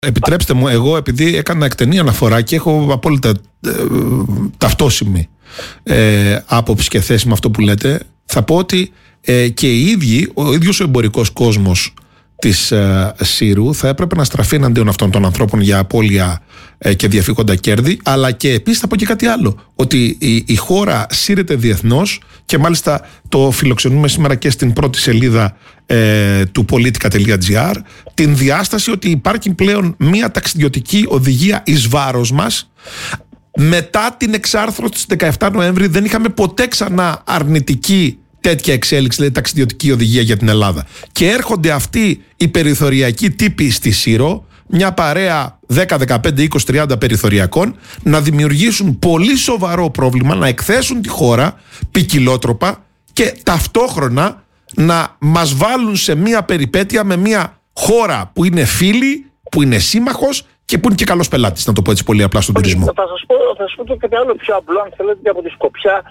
Επιτρέψτε μου, εγώ επειδή έκανα εκτενή αναφορά και έχω απόλυτα ταυτόσιμη άποψη και θέση με αυτό που λέτε, θα πω ότι και ο ίδιος ο εμπορικός κόσμος της Σύρου θα έπρεπε να στραφεί εναντίον αυτών των ανθρώπων για απώλεια και διαφύγοντα κέρδη, αλλά και επίσης θα πω και κάτι άλλο, ότι η χώρα σύρεται διεθνώς και μάλιστα το φιλοξενούμε σήμερα και στην πρώτη σελίδα του politica.gr, την διάσταση ότι υπάρχει πλέον μια ταξιδιωτική οδηγία εις βάρος μας. Μετά την εξάρθρωση της 17 Νοέμβρη δεν είχαμε ποτέ ξανά αρνητική τέτοια εξέλιξη, δηλαδή ταξιδιωτική οδηγία για την Ελλάδα. Και έρχονται αυτοί οι περιθωριακοί τύποι στη Σύρο, μια παρέα 10, 15, 20, 30 περιθωριακών, να δημιουργήσουν πολύ σοβαρό πρόβλημα, να εκθέσουν τη χώρα ποικιλότροπα και ταυτόχρονα να μας βάλουν σε μια περιπέτεια με μια χώρα που είναι φίλη, που είναι σύμμαχος και που είναι και καλός πελάτης, να το πω έτσι πολύ απλά στον τουρισμό. Θα σας πω και κάτι άλλο πιο απλό, αν θέλετε, και από τη σκοπιά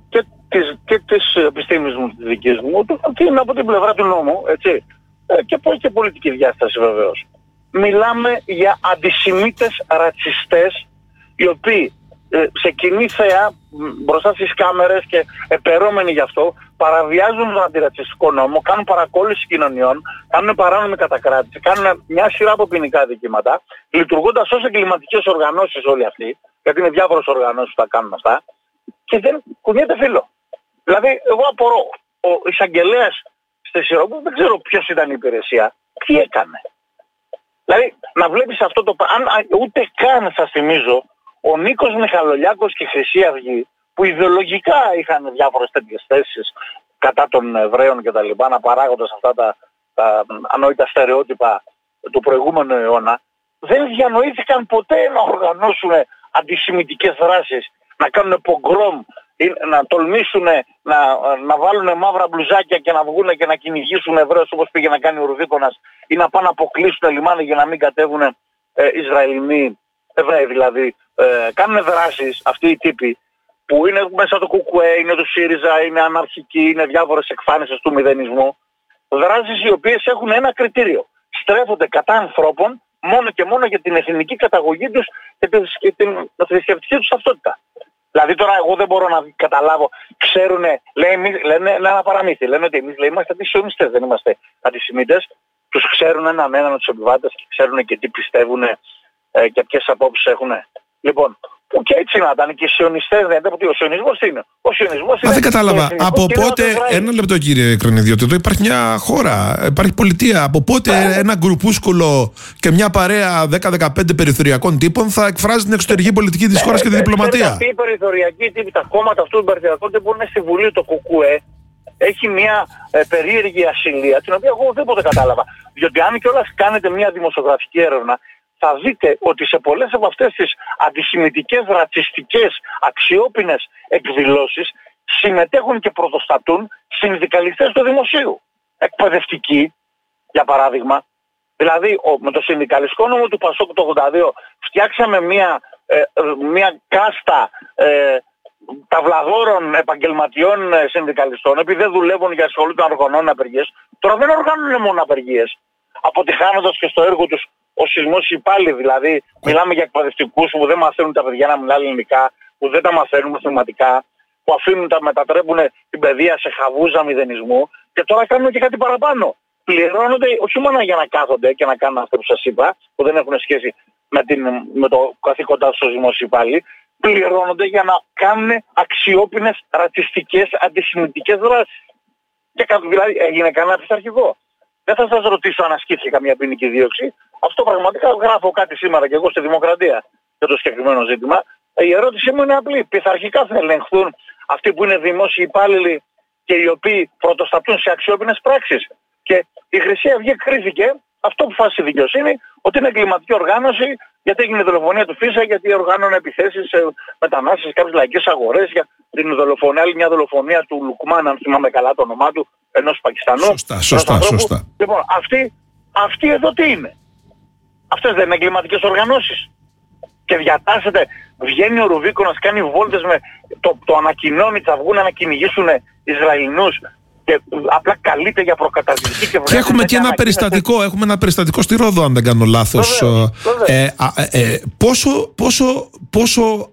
και της επιστήμης μου, της δικής μου, ότι είναι από την πλευρά του νόμου, έτσι, και πολιτική διάσταση βεβαίως. Μιλάμε για αντισημίτες ρατσιστές, οι οποίοι σε κοινή θέα, μπροστά στις κάμερες και επερώμενοι γι' αυτό, παραβιάζουν τον αντιρατσιστικό νόμο, κάνουν παρακόλληση κοινωνιών, κάνουν παράνομη κατακράτηση, κάνουν μια σειρά από ποινικά δικήματα, λειτουργώντας ως εγκληματικές οργανώσεις όλοι αυτοί, γιατί είναι διάφορες οργανώσεις που τα κάνουν αυτά, και δεν κουνιέται φύλλο. Δηλαδή, εγώ απορώ, ο εισαγγελέας στη Σύρο, δεν ξέρω ποιος ήταν η υπηρεσία, τι έκανε. Δηλαδή, να βλέπεις αυτό το ούτε καν, σας θυμίζω, ο Νίκος Μιχαλολιάκος και η Χρυσή Αυγή, που ιδεολογικά είχαν διάφορες τέτοιες θέσεις κατά των Εβραίων και τα λοιπά, να παράγοντας αυτά τα ανόητα στερεότυπα του προηγούμενου αιώνα, δεν διανοήθηκαν ποτέ να οργανώσουν αντισημιτικές δράσεις, να κάνουν πογκρόμ, να τολμήσουν να βάλουν μαύρα μπλουζάκια και να βγουν και να κυνηγήσουν Εβραίους όπως πήγε να κάνει ο Ρουδίκονας, ή να πάνε να αποκλείσουν λιμάνι για να μην κατέβουν Ισραηλινοί, Εβραίοι δηλαδή. Κάνουν δράσεις αυτοί οι τύποι που είναι μέσα το ΚΚΕ, είναι το ΣΥΡΙΖΑ, είναι αναρχικοί, είναι διάφορες εκφάνισεις του μηδενισμού. Δράσεις οι οποίες έχουν ένα κριτήριο. Στρέφονται κατά ανθρώπων μόνο και μόνο για την εθνική καταγωγή τους και την θρησκευτική τους ταυτότητα. Δηλαδή τώρα εγώ δεν μπορώ να καταλάβω, λένε ένα παραμύθι, λένε ότι εμείς είμαστε αντισιωνιστές, δεν είμαστε αντισημίτες. Τους ξέρουν έναν τους επιβάτες και ξέρουν και τι πιστεύουν και ποιες απόψεις έχουν. Λοιπόν, που και έτσι να ήταν και οι σιωνιστές, δεν είναι, ο σιωνισμός τι είναι. Ο σιωνισμός είναι. Δεν κατάλαβα. Από πότε, ένα λεπτό κύριε Κρανιδιώτη, εδώ υπάρχει μια χώρα, υπάρχει πολιτεία. Από πότε ένα γκρουπούσκουλο και μια παρέα 10-15 περιθωριακών τύπων θα εκφράζει την εξωτερική πολιτική της χώρας και τη διπλωματία. Αυτοί οι περιθωριακοί τύποι, τα κόμματα αυτού των περιθωριακών τύπων είναι στη Βουλή, το ΚΚΕ. Έχει μια περίεργη ασυλία, την οποία εγώ δεν ποτέ κατάλαβα. Διότι αν κιόλας κάνετε μια δημοσιογραφική έρευνα, θα δείτε ότι σε πολλές από αυτές τις αντισημιτικές, ρατσιστικές, αξιόπινες εκδηλώσεις συμμετέχουν και πρωτοστατούν συνδικαλιστές του δημοσίου. Εκπαιδευτικοί, για παράδειγμα. Δηλαδή, με το συνδικαλιστικό νόμο του Πασόκ το 82 φτιάξαμε μια κάστα ταυλαδόρων επαγγελματιών συνδικαλιστών, επειδή δεν δουλεύουν για ασχολούνται να οργανώνουν απεργίες. Τώρα δεν οργανώνουν μόνο απεργίες. Αποτυχάνοντας και στο έργο τους ο σεισμός υπάλληλοι, δηλαδή μιλάμε για εκπαιδευτικούς που δεν μαθαίνουν τα παιδιά να μιλάνε ελληνικά, που δεν τα μαθαίνουν μαθηματικά, που μετατρέπουν την παιδεία σε χαβούζα μηδενισμού και τώρα κάνουν και κάτι παραπάνω. Πληρώνονται όχι μόνο για να κάθονται και να κάνουν αυτό που σας είπα, που δεν έχουν σχέση με το καθήκοντά τους ως δημόσιοι υπάλληλοι, πληρώνονται για να κάνουν αξιόπινες, ρατσιστικές, αντισημιτικές δράσεις. Και δηλαδή έγινε κανένα πειθαρχικό. Δεν θα σας ρωτήσω αν ασκήθηκε καμία ποινική δίωξη. Αυτό πραγματικά γράφω κάτι σήμερα και εγώ στη Δημοκρατία για το συγκεκριμένο ζήτημα. Η ερώτησή μου είναι απλή. Πειθαρχικά θα ελεγχθούν αυτοί που είναι δημόσιοι υπάλληλοι και οι οποίοι πρωτοστατούν σε αξιόπινες πράξεις. Και η Χρυσή Αυγή κρίθηκε, αυτό που φάσισε η δικαιοσύνη, ότι είναι εγκληματική οργάνωση, γιατί έγινε η δολοφονία του Φίσα, γιατί οργάνωνε επιθέσεις σε μετανάστες, σε κάποιες λαϊκές αγορές, για την δολοφονία, άλλη μια δολοφονία του Λουκμάν, αν θυμάμαι καλά το όνομά του, ενός Πακιστανού. Σωστά. Λοιπόν, αυτοί εδώ τι είναι. Αυτές δεν είναι εγκληματικές οργανώσεις. Και διατάσσεται, βγαίνει ο Ρουβίκονας, κάνει βόλτες με το ανακοινώνει, θα βγουν να κυνηγήσουν Ισραηλινούς. και απλά καλείται για προκαταρκτική και έχουμε και ένα περιστατικό. Έχουμε ένα περιστατικό στη Ρόδο, αν δεν κάνω λάθος. Πόσο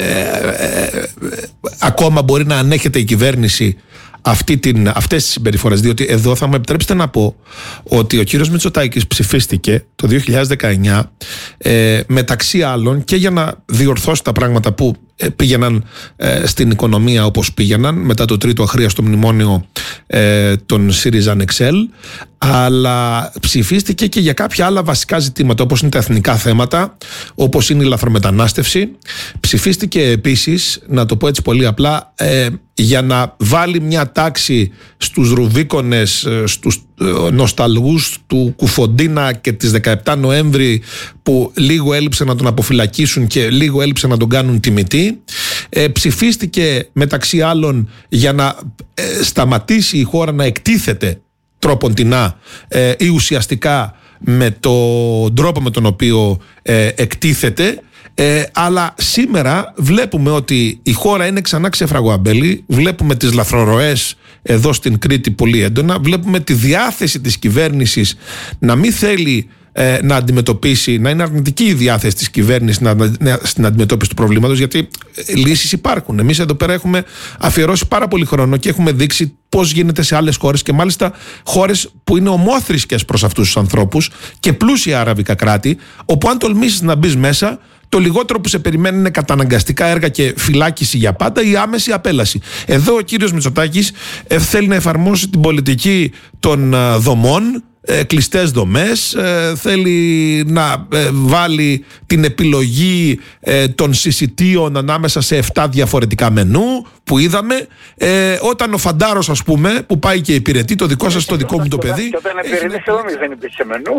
ακόμα μπορεί να ανέχεται η κυβέρνηση αυτές τις συμπεριφορές? Διότι εδώ θα μου επιτρέψετε να πω ότι ο κύριος Μητσοτάκης ψηφίστηκε το 2019 μεταξύ άλλων και για να διορθώσει τα πράγματα που πήγαιναν στην οικονομία όπως πήγαιναν μετά το τρίτο αχρίαστο μνημόνιο των ΣΥΡΙΖΑ ΝΕΞΕΛ, αλλά ψηφίστηκε και για κάποια άλλα βασικά ζητήματα όπως είναι τα εθνικά θέματα, όπως είναι η λαθρομετανάστευση. Ψηφίστηκε επίσης, να το πω έτσι πολύ απλά, για να βάλει μια τάξη στους ρουβίκονες, στους νοσταλγούς του Κουφοντίνα και τις 17 Νοέμβρη που λίγο έλειψε να τον αποφυλακίσουν και λίγο έλειψε να τον κάνουν τιμητή. Ψηφίστηκε μεταξύ άλλων για να σταματήσει η χώρα να εκτίθεται τρόποντινά ή ουσιαστικά με τον τρόπο με τον οποίο εκτίθεται. Αλλά σήμερα βλέπουμε ότι η χώρα είναι ξανά ξεφραγοαμπέλη. Βλέπουμε τις λαθρορωές εδώ στην Κρήτη πολύ έντονα. Βλέπουμε τη διάθεση της κυβέρνησης να μην θέλει να αντιμετωπίσει, να είναι αρνητική η διάθεση της κυβέρνησης στην αντιμετώπιση του προβλήματος, γιατί λύσεις υπάρχουν. Εμείς εδώ πέρα έχουμε αφιερώσει πάρα πολύ χρόνο και έχουμε δείξει πώς γίνεται σε άλλες χώρες, και μάλιστα χώρες που είναι ομόθρησκες προς αυτούς τους ανθρώπους και πλούσια αραβικά κράτη, όπου αν τολμήσεις να μπεις μέσα, το λιγότερο που σε περιμένει είναι καταναγκαστικά έργα και φυλάκιση για πάντα ή άμεση απέλαση. Εδώ ο κύριος Μητσοτάκης θέλει να εφαρμόσει την πολιτική των δομών, κλειστές δομές, θέλει να βάλει την επιλογή των συσιτίων ανάμεσα σε 7 διαφορετικά μενού που είδαμε, όταν ο Φαντάρος, ας πούμε, που πάει και υπηρετεί το δικό σας, το δικό μου το παιδί, και όταν υπηρετήσε εμείς δεν υπήρχε μενού.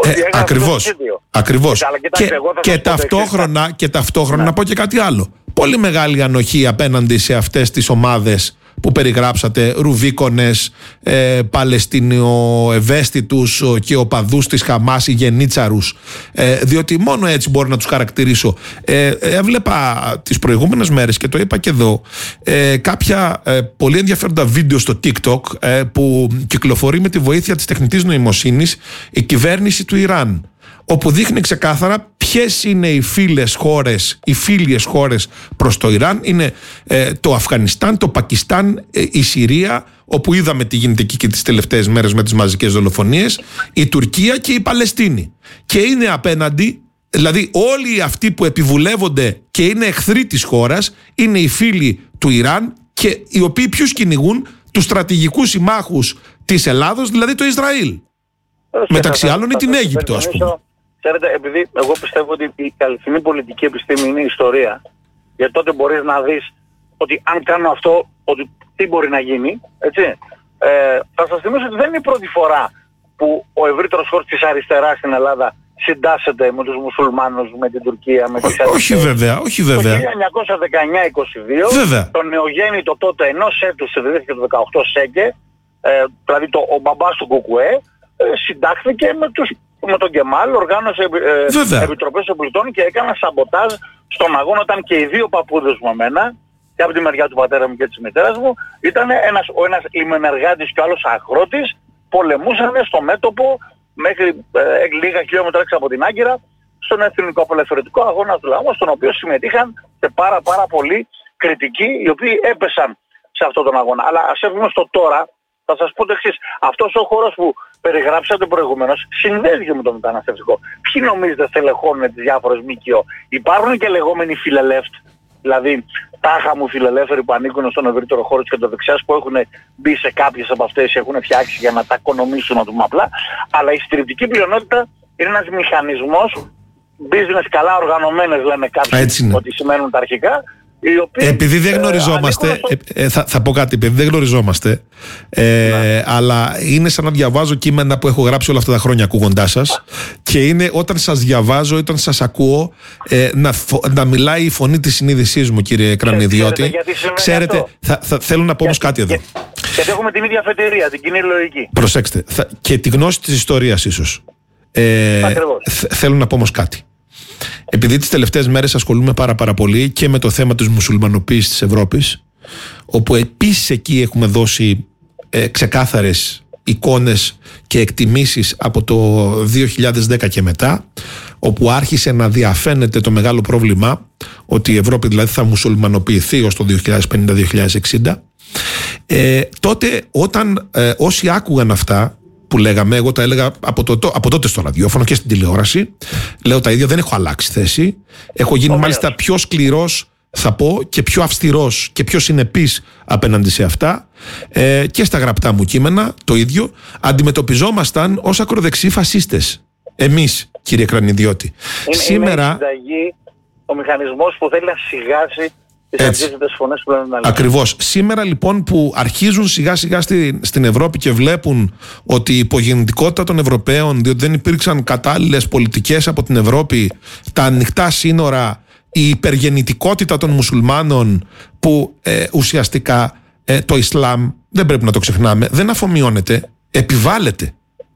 Ακριβώς. Και ταυτόχρονα να πω και κάτι άλλο. Πολύ μεγάλη ανοχή απέναντι σε αυτές τις ομάδες που περιγράψατε, ρουβίκονες, Παλαιστινιοευαίσθητους και οπαδούς της Χαμάς ή γενίτσαρους, διότι μόνο έτσι μπορώ να τους χαρακτηρίσω. Έβλεπα τις προηγούμενες μέρες και το είπα και εδώ, κάποια πολύ ενδιαφέροντα βίντεο στο TikTok που κυκλοφορεί με τη βοήθεια της τεχνητής νοημοσύνης η κυβέρνηση του Ιράν, όπου δείχνει ξεκάθαρα ποιες είναι οι φίλιες χώρες προς το Ιράν. Είναι το Αφγανιστάν, το Πακιστάν, η Συρία, όπου είδαμε τι γίνεται εκεί και τις τελευταίες μέρες με τις μαζικές δολοφονίες, η Τουρκία και η Παλαιστίνη. Και είναι απέναντι, δηλαδή όλοι αυτοί που επιβουλεύονται και είναι εχθροί της χώρας είναι οι φίλοι του Ιράν, και οι οποίοι ποιους κυνηγούν? Τους στρατηγικούς συμμάχους της Ελλάδος, δηλαδή το Ισραήλ. Μεταξύ άλλων ή την Αίγυπτο, ας πούμε. Ξέρετε, επειδή εγώ πιστεύω ότι η αληθινή πολιτική επιστήμη είναι η ιστορία, γιατί τότε μπορείς να δεις ότι αν κάνω αυτό, ότι τι μπορεί να γίνει, έτσι. Θα σας θυμίσω ότι δεν είναι η πρώτη φορά που ο ευρύτερος χώρος της αριστεράς στην Ελλάδα συντάσσεται με τους μουσουλμάνους, με την Τουρκία, με τις Ελλάδες. Όχι βέβαια. Το 1919-22, το νεογέννητο τότε ενός έτους συνδεδέθηκε το 18 ΣΕΚΕ, δηλαδή ο μπαμπάς του Κουκουέ, συντάχθηκε με τον Κεμάλ, οργάνωσε επιτροπές των πολιτών και έκανα σαμποτάζ στον αγώνα, όταν και οι δύο παππούδες μου εμένα, και από τη μεριά του πατέρα μου και της μητέρας μου, ήταν ο ένας λιμενεργάτης και ο άλλος αγρότης, πολεμούσαν στο μέτωπο μέχρι λίγα χιλιόμετρα έξω από την Άγκυρα, στον εθνικό απελευθερωτικό αγώνα του λαού, στον οποίο συμμετείχαν και πάρα πολλοί κριτικοί, οι οποίοι έπεσαν σε αυτόν τον αγώνα. Αλλά ας έρθουμε στο τώρα. Θα σας πω το εξής. Αυτός ο χώρος που περιγράψατε προηγουμένως συνδέθηκε με το μεταναστευτικό. Ποιοι νομίζετε στελεχώνουν τις διάφορες ΜΚΟ? Υπάρχουν και λεγόμενοι φιλελεύθ, δηλαδή τάχα μου φιλελεύθεροι που ανήκουν στον ευρύτερο χώρο της κεντροδεξιάς, που έχουν μπει σε κάποιες από αυτές, έχουν φτιάξει για να τα οικονομήσουν, να το πούμε απλά. Αλλά η συντριπτική πλειονότητα είναι ένας μηχανισμός business, καλά οργανωμένες λέμε κάποιοι ότι σημαίνουν τα αρχικά. Επειδή δεν γνωριζόμαστε, θα πω κάτι, επειδή δεν γνωριζόμαστε, αλλά είναι σαν να διαβάζω κείμενα που έχω γράψει όλα αυτά τα χρόνια ακούγοντάς σας, και είναι όταν σας διαβάζω, όταν σας ακούω, να μιλάει η φωνή της συνείδησής μου, κύριε Κρανιδιώτη. Ξέρετε, θέλω να πω όμως κάτι εδώ. Γιατί έχουμε την ίδια αφετηρία, την κοινή λογική. Προσέξτε, και τη γνώση της ιστορίας ίσως. Θέλω να πω όμως κάτι. Επειδή τις τελευταίες μέρες ασχολούμαι πάρα πολύ και με το θέμα της μουσουλμανοποίησης της Ευρώπης, όπου επίσης εκεί έχουμε δώσει ξεκάθαρες εικόνες και εκτιμήσεις από το 2010 και μετά, όπου άρχισε να διαφαίνεται το μεγάλο πρόβλημα ότι η Ευρώπη δηλαδή θα μουσουλμανοποιηθεί ως το 2050-2060. Τότε όταν όσοι άκουγαν αυτά που λέγαμε, εγώ τα έλεγα από τότε στο ραδιόφωνο και στην τηλεόραση, λέω τα ίδια, δεν έχω αλλάξει θέση, έχω γίνει μάλιστα πιο σκληρός, θα πω, και πιο αυστηρός και πιο συνεπής απέναντι σε αυτά, και στα γραπτά μου κείμενα το ίδιο. Αντιμετωπιζόμασταν ως ακροδεξιοί φασίστες εμείς, κύριε Κρανιδιώτη. Σήμερα είναι η συνταγή, ο μηχανισμός που θέλει να σιγάσει τις αντίθετες φωνές που λένε να λένε. Ακριβώς. Σήμερα λοιπόν που αρχίζουν σιγά σιγά στην Ευρώπη και βλέπουν ότι η υπογεννητικότητα των Ευρωπαίων, διότι δεν υπήρξαν κατάλληλες πολιτικές από την Ευρώπη, τα ανοιχτά σύνορα, η υπεργεννητικότητα των μουσουλμάνων, που ουσιαστικά το Ισλάμ, δεν πρέπει να το ξεχνάμε, δεν αφομοιώνεται, επιβάλλεται.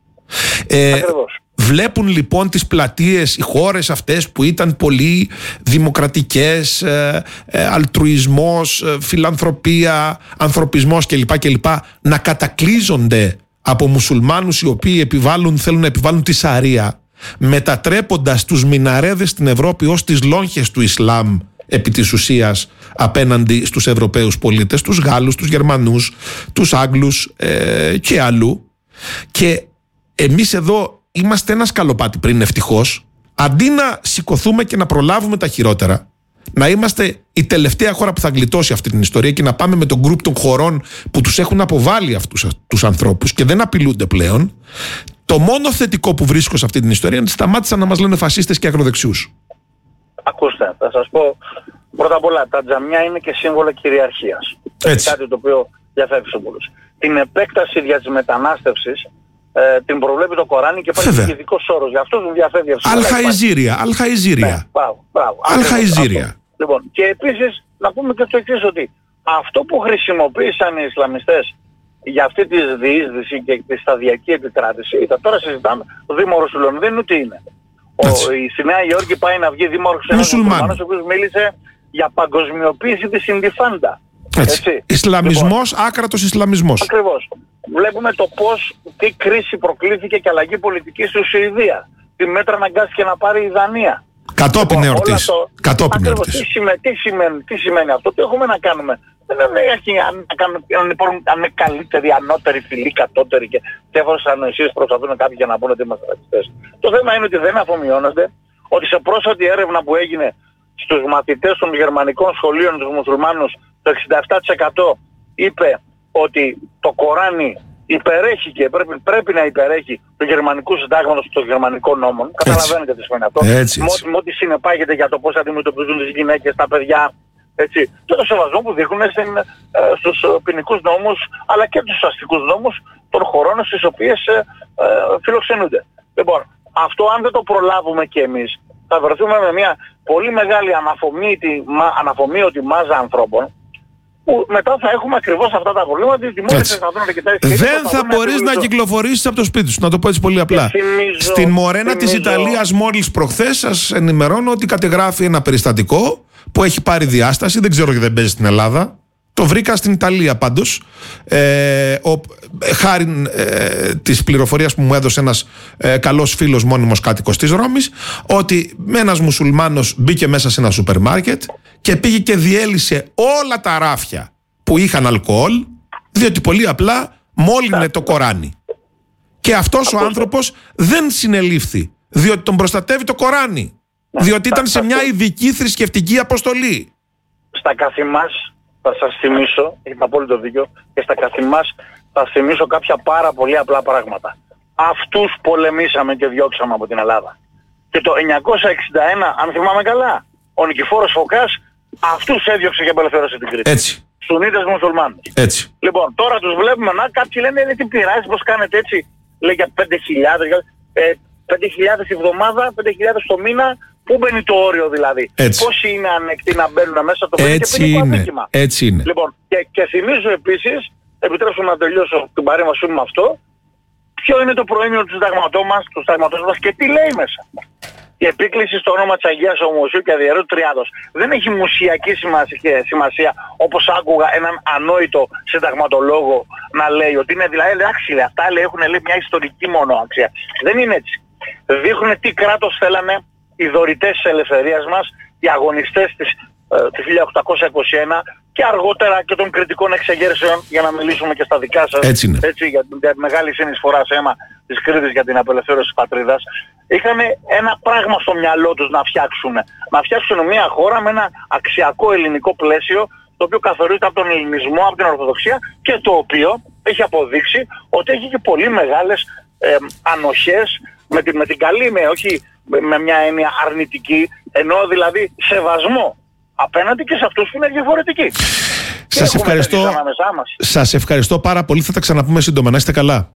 Βλέπουν λοιπόν τις πλατείες, οι χώρες αυτές που ήταν πολύ δημοκρατικές, αλτρουισμός, φιλανθρωπία, ανθρωπισμός κλπ, να κατακλείζονται από μουσουλμάνους οι οποίοι θέλουν να επιβάλλουν τη Σαρία, μετατρέποντας τους μιναρέδες στην Ευρώπη ως τις λόγχες του Ισλάμ επί της ουσίας απέναντι στους Ευρωπαίους πολίτες, τους Γάλλους, τους Γερμανούς, τους Άγγλους και αλλού. Και εμείς εδώ είμαστε ένα σκαλοπάτι πριν, ευτυχώς, αντί να σηκωθούμε και να προλάβουμε τα χειρότερα, να είμαστε η τελευταία χώρα που θα γλιτώσει αυτή την ιστορία και να πάμε με τον γκρουπ των χωρών που τους έχουν αποβάλει αυτούς τους ανθρώπους και δεν απειλούνται πλέον. Το μόνο θετικό που βρίσκω σε αυτή την ιστορία είναι ότι σταμάτησαν να μας λένε φασίστες και ακροδεξιούς. Ακούστε, θα σας πω πρώτα απ' όλα, τα τζαμιά είναι και σύμβολα κυριαρχίας. Κάτι το οποίο διαφεύγει σε πολλούς. Την επέκταση δια της μετανάστευσης την προβλέπει το Κοράνι και υπάρχει και ειδικός όρος. Γι' αυτό δεν διαφεύγει. Αλχαϊζήρια. Λοιπόν, και επίσης να πούμε και το εξής, ότι αυτό που χρησιμοποίησαν οι Ισλαμιστές για αυτή τη διείσδυση και τη σταδιακή επικράτηση, τώρα συζητάμε, ο δήμαρχος του Λονδίνου τι είναι. Στη Νέα Υόρκη πάει να βγει δήμαρχος ένας μουσουλμάνος, ο οποίος μίλησε για παγκοσμιοποίηση της Ιντιφάντα. Ισλαμισμός, λοιπόν, άκρατος Ισλαμισμός. Ακριβώς. Βλέπουμε τι κρίση προκλήθηκε και αλλαγή πολιτικής στη Σουηδία. Τι μέτρα αναγκάστηκε να πάρει η Δανία. Κατόπιν εορτής. Τι σημαίνει αυτό, τι έχουμε να κάνουμε. Δεν έχει αν είναι καλύτεροι, ανώτεροι, φιλοί, κατώτεροι και διάφορες ανοησίες προσπαθούν κάποιοι για να πούνε ότι είμαστε ρατσιστές. Το θέμα είναι ότι δεν αφομοιώνονται, ότι σε πρόσφατη έρευνα που έγινε στους μαθητές των γερμανικών σχολείων, τους μουσουλμάνους, το 67% είπε ότι το Κοράνι υπερέχει και πρέπει να υπερέχει του γερμανικού συντάγματος των γερμανικών νόμων. Καταλαβαίνετε τι σημαίνει αυτό. Με ό,τι συνεπάγεται για το πώς αντιμετωπίζουν τις γυναίκες, τα παιδιά. Έτσι. Και το σεβασμό που δείχνουν στους ποινικούς νόμους αλλά και τους αστικούς νόμους των χωρών στις οποίες φιλοξενούνται. Λοιπόν, αυτό αν δεν το προλάβουμε κι εμείς, θα βρεθούμε με μια πολύ μεγάλη αναφομοίωτη μάζα ανθρώπων, που μετά θα έχουμε ακριβώς αυτά τα προβλήματα. Δεν θα μπορείς να κυκλοφορήσεις από το σπίτι σου, να το πω έτσι πολύ απλά. Στην Μορένα της Ιταλίας μόλις προχθές σας ενημερώνω ότι κατεγράφει ένα περιστατικό που έχει πάρει διάσταση, δεν ξέρω γιατί δεν παίζει στην Ελλάδα. Το βρήκα στην Ιταλία πάντως, χάρη της πληροφορίας που μου έδωσε ένας καλός φίλος μόνιμος κάτοικος της Ρώμης, ότι ένας μουσουλμάνος μπήκε μέσα σε ένα σούπερ μάρκετ και πήγε και διέλυσε όλα τα ράφια που είχαν αλκοόλ, διότι πολύ απλά μόλυνε το Κοράνι. Και αυτός ο άνθρωπος δεν συνελήφθη, διότι τον προστατεύει το Κοράνι, διότι ήταν σε μια ειδική θρησκευτική αποστολή. Στα καθημάς θα σας θυμίσω, έχετε απόλυτο δίκιο, και στα καθημάς θα σας θυμίσω κάποια πάρα πολύ απλά πράγματα. Αυτούς πολεμήσαμε και διώξαμε από την Ελλάδα. Και το 961, αν θυμάμαι καλά, ο Νικηφόρος Φωκάς αυτούς έδιωξε και απελευθέρωσε την Κρήτη. Έτσι. Σουνίτες μουσουλμάνους. Έτσι. Λοιπόν, τώρα τους βλέπουμε να κάποιοι λένε τι πειράζει, πως κάνετε έτσι. Λέει για 5.000, 5.000 τη βδομάδα, 5.000 το μήνα. Πού μπαίνει το όριο δηλαδή. Πόσοι είναι ανεκτοί να μπαίνουν μέσα το παιδί και ποινικό αδίκημα. Έτσι είναι. Λοιπόν, και θυμίζω επίσης, επιτρέψτε να τελειώσω την παρέμβασή μου με αυτό, ποιο είναι το προήμιο του συνταγματός μας και τι λέει μέσα. Η επίκληση στο όνομα της Αγίας Ομοσίου και Αδιαιρέτου Τριάδος δεν έχει μουσιακή σημασία, όπως άκουγα έναν ανόητο συνταγματολόγο να λέει ότι είναι δηλαδή εντάξει, αυτά έχουν μια ιστορική μόνο αξία. Δεν είναι έτσι. Δείχνουν τι κράτος θέλανε οι δωρητές της ελευθερίας μας, οι αγωνιστές του 1821 και αργότερα και των κριτικών εξεγέρσεων, για να μιλήσουμε και στα δικά σας, έτσι, για την μεγάλη συνεισφορά σε αίμα της Κρήτης για την απελευθέρωση της πατρίδας. Είχαν ένα πράγμα στο μυαλό τους να φτιάξουν. Να φτιάξουν μια χώρα με ένα αξιακό ελληνικό πλαίσιο, το οποίο καθορίζεται από τον ελληνισμό, από την Ορθοδοξία και το οποίο έχει αποδείξει ότι έχει και πολύ μεγάλες ανοχές με την καλή, όχι με μια έννοια αρνητική, εννοώ δηλαδή σεβασμό απέναντι και σε αυτούς που είναι διαφορετικοί. Σας ευχαριστώ πάρα πολύ. Θα τα ξαναπούμε σύντομα. Να είστε καλά.